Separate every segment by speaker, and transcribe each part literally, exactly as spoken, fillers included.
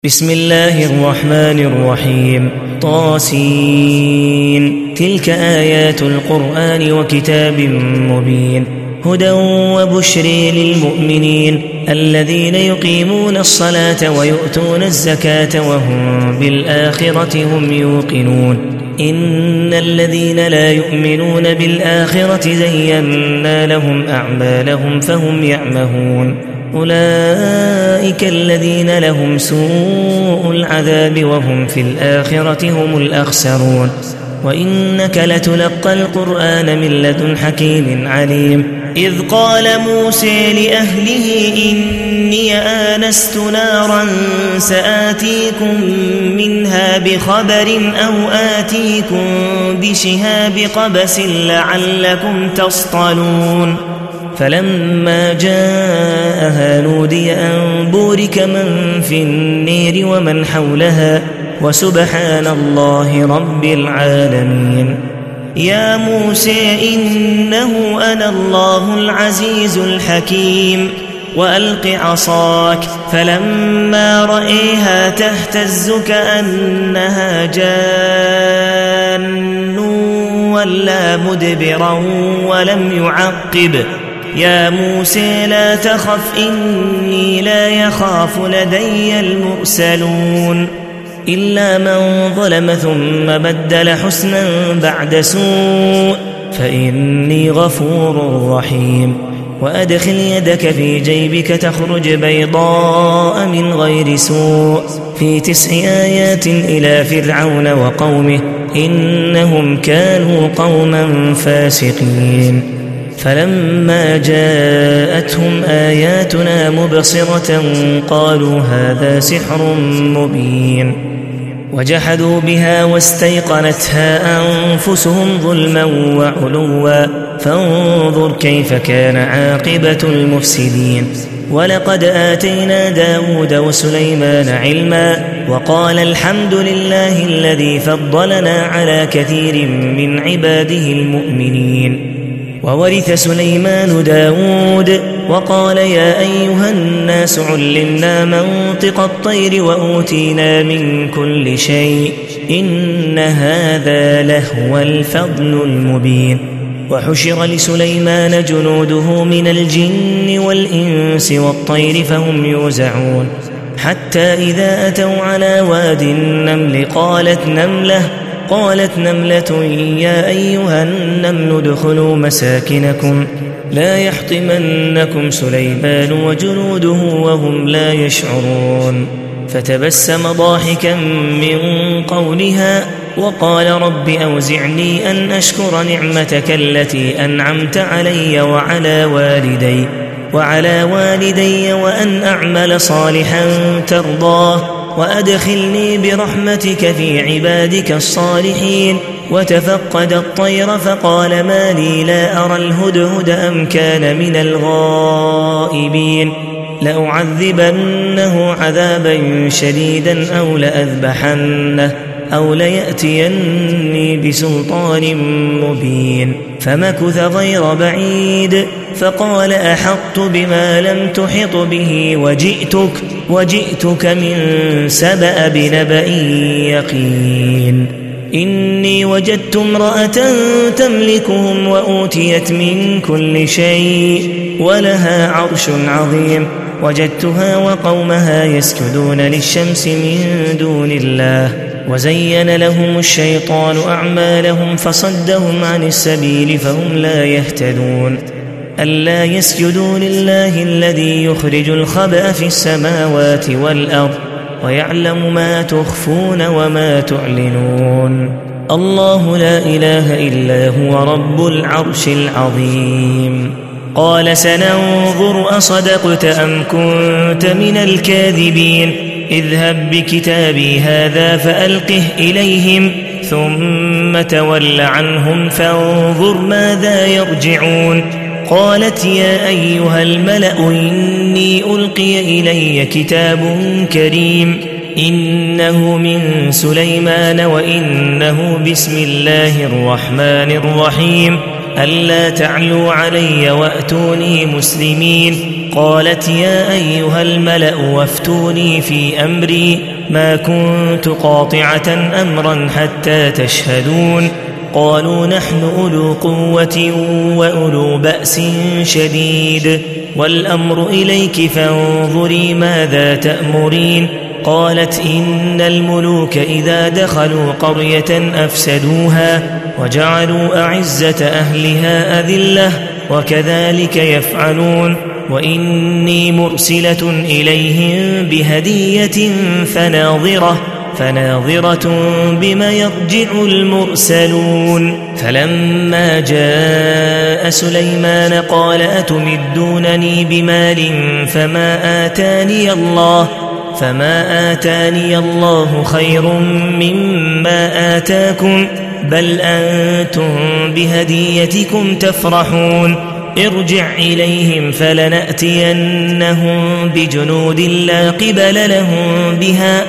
Speaker 1: بسم الله الرحمن الرحيم طاسين تلك آيات القرآن وكتاب مبين هدى وبشر للمؤمنين الذين يقيمون الصلاة ويؤتون الزكاة وهم بالآخرة هم يوقنون إن الذين لا يؤمنون بالآخرة زينا لهم أعمالهم فهم يعمهون أولئك الذين لهم سوء العذاب وهم في الآخرة هم الأخسرون وإنك لتلقى القرآن من لدن حكيم عليم إذ قال موسى لأهله إني آنست نارا سآتيكم منها بخبر أو آتيكم بشهاب قبس لعلكم تصطلون فلما جاءها نودي أن بورك من في النير ومن حولها وسبحان الله رب العالمين يا موسى إنه أنا الله العزيز الحكيم وألق عصاك فلما رأيها تهتز كأنها جان ولا مدبرا ولم يعقب يا موسى لا تخف إني لا يخاف لدي المرسلون إلا من ظلم ثم بدل حسنا بعد سوء فإني غفور رحيم وأدخل يدك في جيبك تخرج بيضاء من غير سوء في تسع آيات إلى فرعون وقومه إنهم كانوا قوما فاسقين فلما جاءتهم آياتنا مبصرة قالوا هذا سحر مبين وجحدوا بها واستيقنتها أنفسهم ظلما وعلوا فانظر كيف كان عاقبة المفسدين ولقد آتينا داود وسليمان علما وقال الحمد لله الذي فضلنا على كثير من عباده المؤمنين وورث سليمان داود وقال يا أيها الناس علمنا منطق الطير وأوتينا من كل شيء إن هذا لهو الفضل المبين وحشر لسليمان جنوده من الجن والإنس والطير فهم يوزعون حتى إذا أتوا على واد النمل قالت نملة قالت نملة يا أيها النمل ادخلوا مساكنكم لا يحطمنكم سليمان وجنوده وهم لا يشعرون فتبسم ضاحكا من قولها وقال رب أوزعني أن أشكر نعمتك التي أنعمت علي وعلى والدي وعلى والدي وأن أعمل صالحا ترضاه وأدخلني برحمتك في عبادك الصالحين وتفقد الطير فقال ما لي لا أرى الهدهد أم كان من الغائبين لأعذبنه عذابا شديدا أو لأذبحنه أو ليأتيني بسلطان مبين فمكث غير بعيد فقال أحطت بما لم تحط به وجئتك وجئتك من سبأ بنبأ يقين إني وجدت امرأة تملكهم وأوتيت من كل شيء ولها عرش عظيم وجدتها وقومها يسجدون للشمس من دون الله وزين لهم الشيطان أعمالهم فصدهم عن السبيل فهم لا يهتدون ألا يسجدوا لله الذي يخرج الخبأ في السماوات والأرض ويعلم ما تخفون وما تعلنون الله لا إله إلا هو رب العرش العظيم قال سننظر أصدقت أم كنت من الكاذبين اذهب بكتابي هذا فألقه إليهم ثم تول عنهم فانظر ماذا يرجعون قالت يا أيها الملأ إني ألقي إلي كتاب كريم إنه من سليمان وإنه بسم الله الرحمن الرحيم ألا تعلوا علي وأتوني مسلمين قالت يا أيها الملأ وافتوني في أمري ما كنت قاطعة أمرا حتى تشهدون قالوا نحن أولو قوة وأولو بأس شديد والأمر إليك فانظري ماذا تأمرين قالت إن الملوك إذا دخلوا قرية أفسدوها وجعلوا أعزة أهلها أذلة وكذلك يفعلون وإني مرسلة إليهم بهدية فناظرة فناظرة بما يرجع المرسلون فلما جاء سليمان قال أتمدونني بمال فما آتاني الله فما آتاني الله خير مما آتاكم بل أنتم بهديتكم تفرحون ارجع إليهم فلنأتينهم بجنود لا قبل لهم بها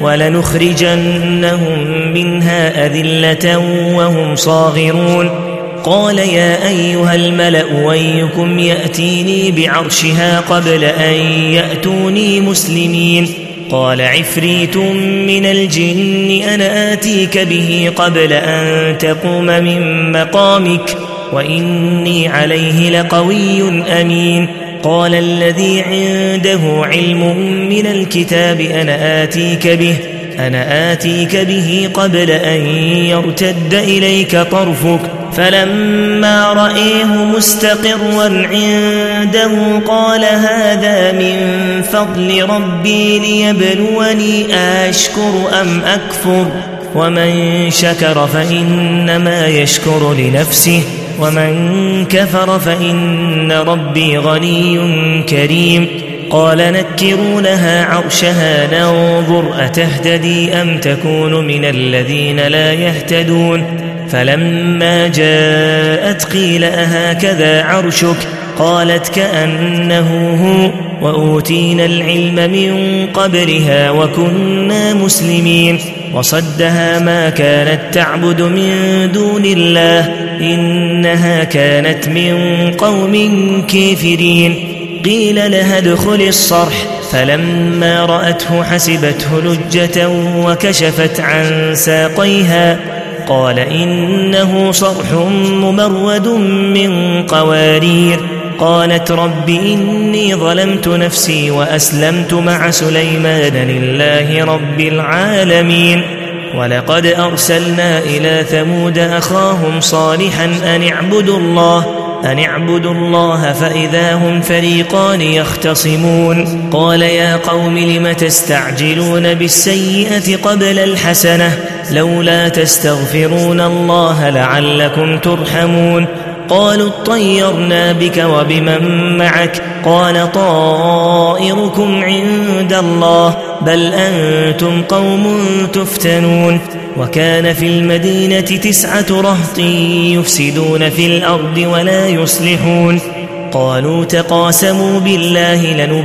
Speaker 1: ولنخرجنهم منها أذلة وهم صاغرون قال يا أيها الملأ أيكم يأتيني بعرشها قبل أن يأتوني مسلمين قال عفريت من الجن أنا آتيك به قبل أن تقوم من مقامك وإني عليه لقوي أمين قال الذي عنده علم من الكتاب أنا آتيك به أنا آتيك به قبل أن يرتد إليك طرفك فلما رأيه مستقرا عنده قال هذا من فضل ربي ليبلوني أشكر أم أكفر ومن شكر فإنما يشكر لنفسه ومن كفر فإن ربي غني كريم قال نكرونها عرشها ننظر أتهتدي أم تكون من الذين لا يهتدون فلما جاءت قيل أهكذا عرشك قالت كأنه هو وأوتينا العلم من قبلها وكنا مسلمين وصدها ما كانت تعبد من دون الله إنها كانت من قوم كافرين قيل لها ادخل الصرح فلما رأته حسبته لجة وكشفت عن ساقيها قال إنه صرح ممرد من قوارير قالت رب إني ظلمت نفسي وأسلمت مع سليمان لله رب العالمين ولقد أرسلنا إلى ثمود أخاهم صالحا أن اعبدوا الله أن اعبدوا الله فإذا هم فريقان يختصمون قال يا قوم لم تستعجلون بالسيئة قبل الحسنة لولا تستغفرون الله لعلكم ترحمون قالوا اطيرنا بك وبمن معك قال طائركم عند الله بل أنتم قوم تفتنون وكان في المدينة تسعة رهط يفسدون في الأرض ولا يصلحون قالوا تقاسموا بالله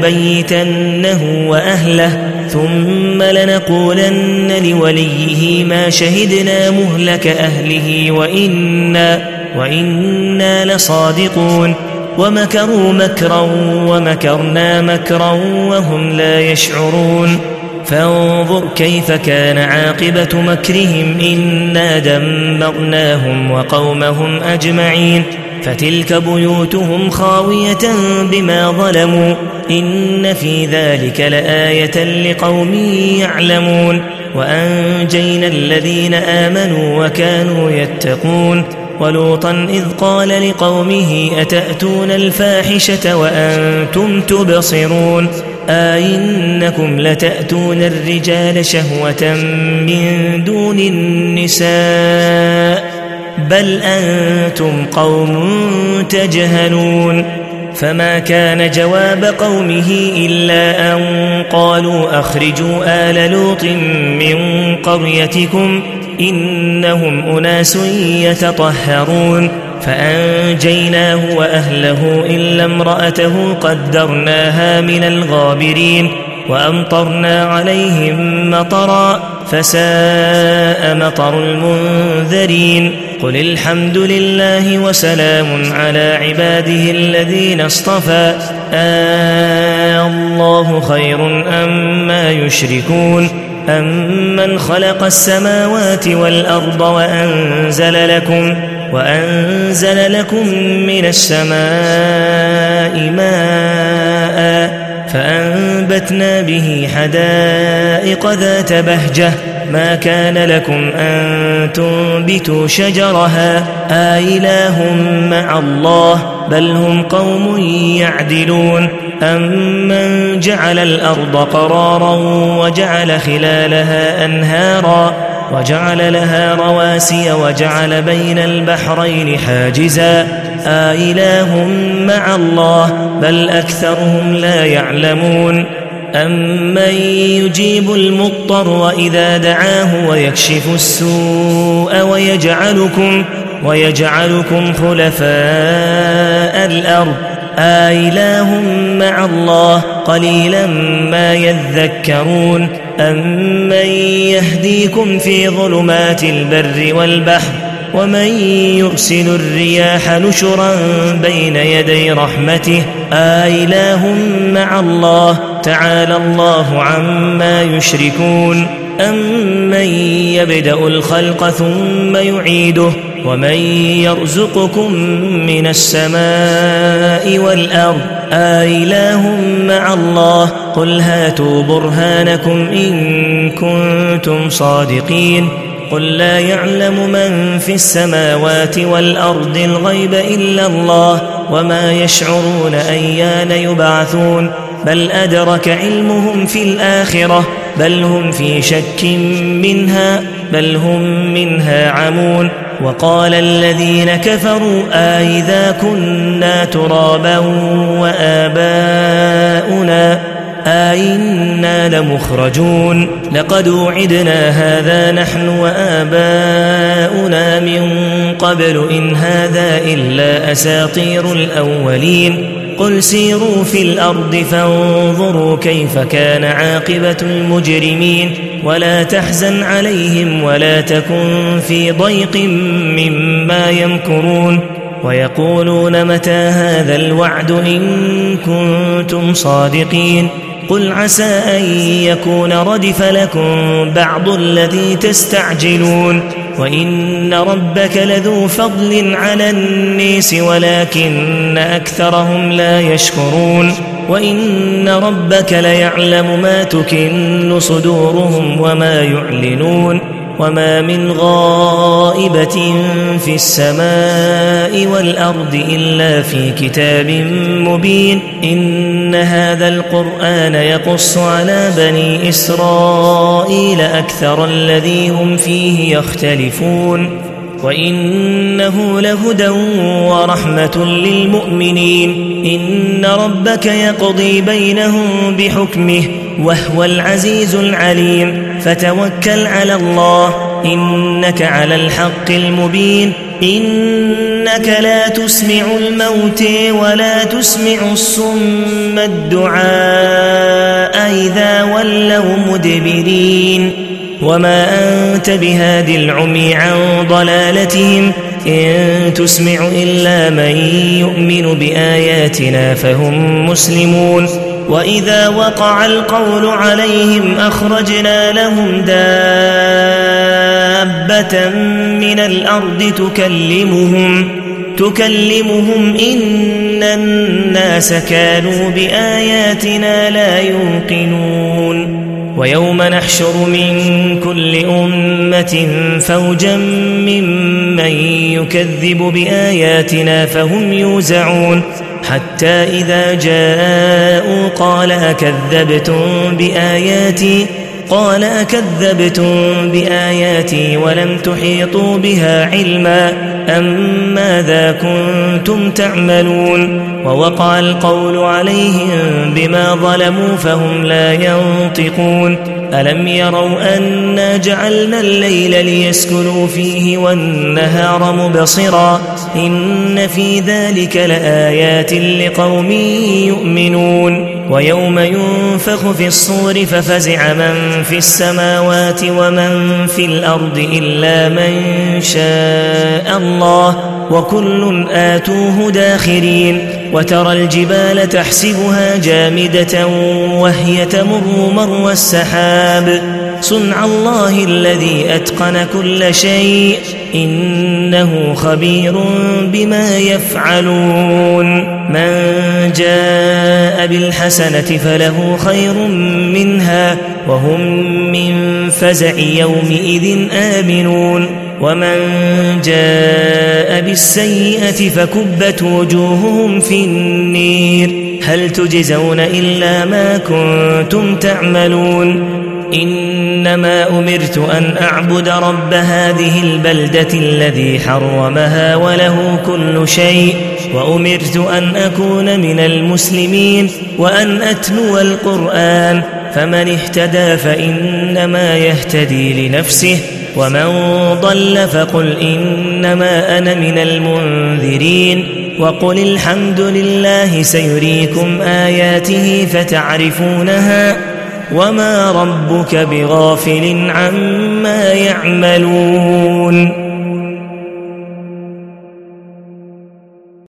Speaker 1: لنبيتنه وأهله ثم لنقولن لوليه ما شهدنا مهلك أهله وإنا, وإنا لصادقون ومكروا مكرا ومكرنا مكرا وهم لا يشعرون فانظر كيف كان عاقبة مكرهم إنا دمرناهم وقومهم أجمعين فتلك بيوتهم خاوية بما ظلموا إن في ذلك لآية لقوم يعلمون وأنجينا الذين آمنوا وكانوا يتقون ولوطا إذ قال لقومه أتأتون الفاحشة وأنتم تبصرون أئنكم لتأتون الرجال شهوة من دون النساء بل أنتم قوم تجهلون فما كان جواب قومه إلا أن قالوا أخرجوا آل لوط من قريتكم إنهم أناس يتطهرون فأنجيناه وأهله إلا امرأته قدرناها من الغابرين وأمطرنا عليهم مطرا فساء مطر المنذرين قل الحمد لله وسلام على عباده الذين اصطفى آه الله خير أما يشركون أمن خلق السماوات والأرض وأنزل لكم وأنزل لكم من السماء ماء فأنبتنا به حدائق ذات بهجة ما كان لكم أن تنبتوا شجرها آإله مع الله بل هم قوم يعدلون أمن جعل الأرض قرارا وجعل خلالها أنهارا وجعل لها رواسي وجعل بين البحرين حاجزا آإله مع الله بل أكثرهم لا يعلمون أمن يجيب المضطر إذا دعاه ويكشف السوء ويجعلكم ويجعلكم خلفاء الأرض آإله مع الله قليلا ما يذكرون أمن يهديكم في ظلمات البر والبحر ومن يرسل الرياح نشرا بين يدي رحمته آإله مع الله تعالى الله عما يشركون أمن يبدأ الخلق ثم يعيده ومن يرزقكم من السماء والأرض آإله مع الله قل هاتوا برهانكم إن كنتم صادقين قل لا يعلم من في السماوات والأرض الغيب إلا الله وما يشعرون أيان يبعثون بل أدرك علمهم في الآخرة بل هم في شك منها بل هم منها عمون وقال الذين كفروا آئذا كنا ترابا وآباؤنا آئنا لمخرجون لقد وعدنا هذا نحن وآباؤنا من قبل إن هذا إلا أساطير الأولين قل سيروا في الأرض فانظروا كيف كان عاقبة المجرمين ولا تحزن عليهم ولا تكن في ضيق مما يمكرون ويقولون متى هذا الوعد إن كنتم صادقين قل عسى أن يكون ردف لكم بعض الذي تستعجلون وإن ربك لذو فضل على الناس ولكن أكثرهم لا يشكرون وإن ربك ليعلم ما تكن صدورهم وما يعلنون وما من غائبة في السماء والأرض إلا في كتاب مبين إن هذا القرآن يقص على بني إسرائيل أكثر الذي هم فيه يختلفون وإنه لهدى ورحمة للمؤمنين إن ربك يقضي بينهم بحكمه وهو العزيز العليم فتوكل على الله إنك على الحق المبين إنك لا تسمع الموت ولا تسمع الصم الدعاء إذا ولوا مدبرين وما أنت بهاد العمي عن ضلالتهم إن تسمع إلا من يؤمن بآياتنا فهم مسلمون وإذا وقع القول عليهم أخرجنا لهم دابة من الأرض تكلمهم تكلمهم إن الناس كانوا بآياتنا لا يوقنون ويوم نحشر من كل أمة فوجا ممن يكذب بآياتنا فهم يوزعون حتى إذا جاءوا قال أكذبتم بآياتي قال أكذبتم بآياتي ولم تحيطوا بها علما أم ماذا كنتم تعملون ووقع القول عليهم بما ظلموا فهم لا ينطقون ألم يروا أنا جعلنا الليل ليسكنوا فيه والنهار مبصرا إن في ذلك لآيات لقوم يؤمنون ويوم ينفخ في الصور ففزع من في السماوات ومن في الأرض إلا من شاء الله وكل آتوه داخرين وترى الجبال تحسبها جامدة وهي تمر مر السحاب صنع الله الذي أتقن كل شيء إنه خبير بما يفعلون من جاء بالحسنة فله خير منها وهم من فزع يومئذ آمنون ومن جاء بالسيئة فكبت وجوههم في النير هل تجزون إلا ما كنتم تعملون إنما أمرت أن أعبد رب هذه البلدة الذي حرمها وله كل شيء وأمرت أن أكون من المسلمين وأن أتلو القرآن فمن اهتدى فإنما يهتدي لنفسه ومن ضل فقل إنما أنا من المنذرين وقل الحمد لله سيريكم آياته فتعرفونها وما ربك بغافل عما يعملون